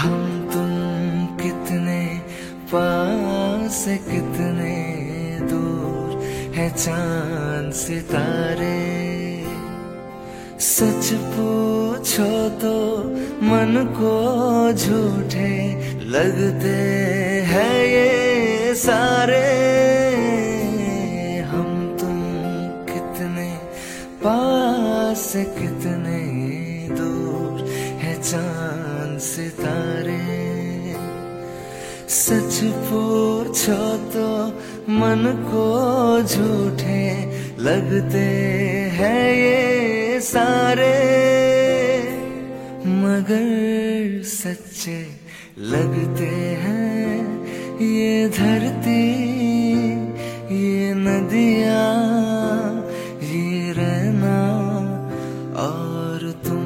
हम तुम कितने पास है, कितने दूर है चांद सितारे। सच पूछो तो मन को झूठे लगते हैं ये सारे। हम तुम कितने पास है, कितने दूर है चांद सितारे। सच पूछो तो मन को झूठे लगते हैं ये सारे, मगर सच्चे लगते हैं ये धरती, ये नदियाँ, ये रहना और तुम।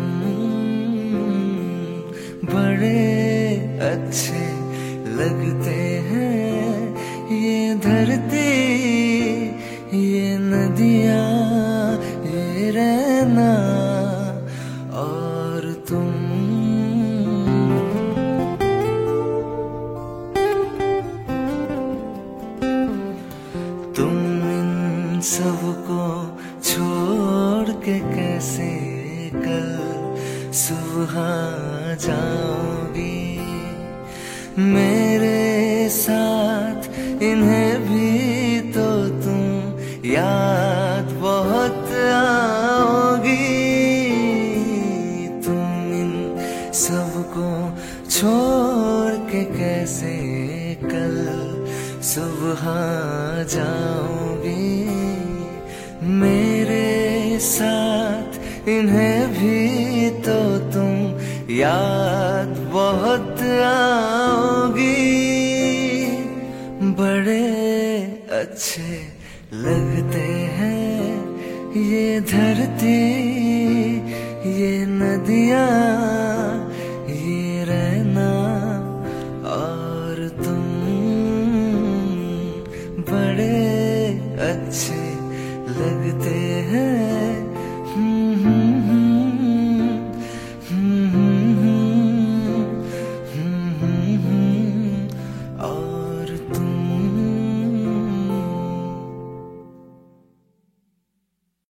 बड़े अच्छे लगते हैं ये धरती, ये नदियाँ, ये रहना और तुम। तुम इन सबको छोड़ के कैसे कल सुबह जाओगी। मेरे साथ इन्हें भी तो तुम याद बहुत आओगी। तुम इन सबको छोड़ के कैसे कल सुबह जाओगी। मेरे साथ इन्हें भी तो तुम याद बहुत आओगी। बड़े अच्छे लगते हैं ये धरती, ये नदियाँ, ये रहना और तुम। बड़े अच्छे लगते हैं